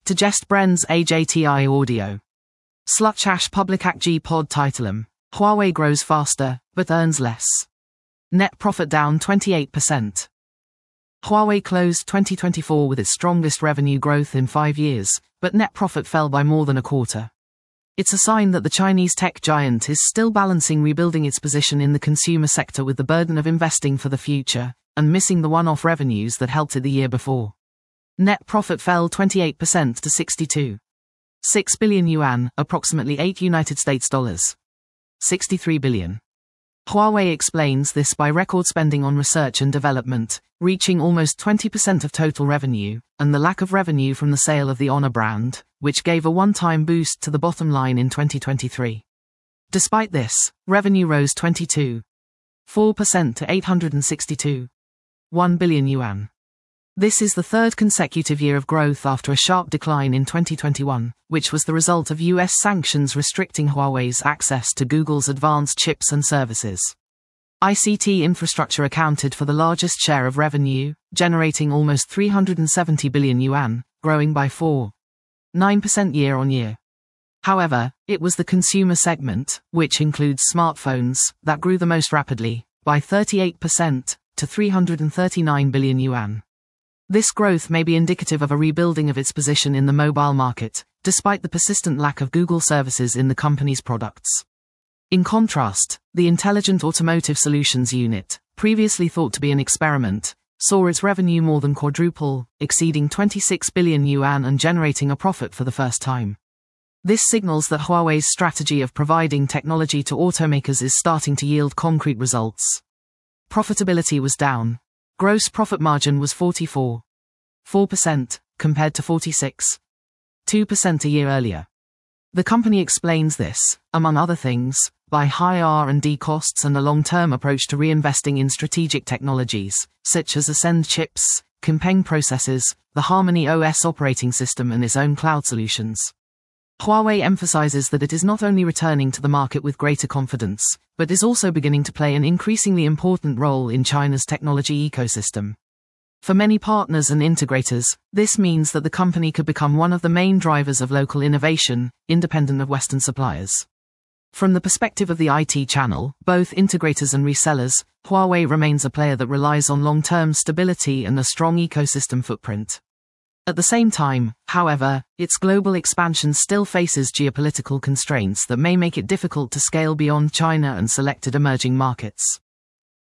To jest Bren's AJTI audio. Slutchash public G pod titulum. Huawei grows faster, but earns less. Net profit down 28%. Huawei closed 2024 with its strongest revenue growth in 5 years, but net profit fell by more than a quarter. It's a sign that the Chinese tech giant is still balancing rebuilding its position in the consumer sector with the burden of investing for the future, and missing the one-off revenues that helped it the year before. Net profit fell 28% to 62.6 billion yuan, approximately $8 US, 63 billion. Huawei explains this by record spending on research and development, reaching almost 20% of total revenue, and the lack of revenue from the sale of the Honor brand, which gave a one-time boost to the bottom line in 2023. Despite this, revenue rose 22.4% to 862.1 billion yuan. This is the third consecutive year of growth after a sharp decline in 2021, which was the result of US sanctions restricting Huawei's access to Google's advanced chips and services. ICT infrastructure accounted for the largest share of revenue, generating almost 370 billion yuan, growing by 4.9% year-on-year. However, it was the consumer segment, which includes smartphones, that grew the most rapidly, by 38% to 339 billion yuan. This growth may be indicative of a rebuilding of its position in the mobile market, despite the persistent lack of Google services in the company's products. In contrast, the Intelligent Automotive Solutions unit, previously thought to be an experiment, saw its revenue more than quadruple, exceeding 26 billion yuan and generating a profit for the first time. This signals that Huawei's strategy of providing technology to automakers is starting to yield concrete results. Profitability was down. Gross profit margin was 44.4%, compared to 46.2% a year earlier. The company explains this, among other things, by high R&D costs and a long-term approach to reinvesting in strategic technologies, such as Ascend chips, Kinpeng processors, the Harmony OS operating system and its own cloud solutions. Huawei emphasizes that it is not only returning to the market with greater confidence, but is also beginning to play an increasingly important role in China's technology ecosystem. For many partners and integrators, this means that the company could become one of the main drivers of local innovation, independent of Western suppliers. From the perspective of the IT channel, both integrators and resellers, Huawei remains a player that relies on long-term stability and a strong ecosystem footprint. At the same time, however, its global expansion still faces geopolitical constraints that may make it difficult to scale beyond China and selected emerging markets.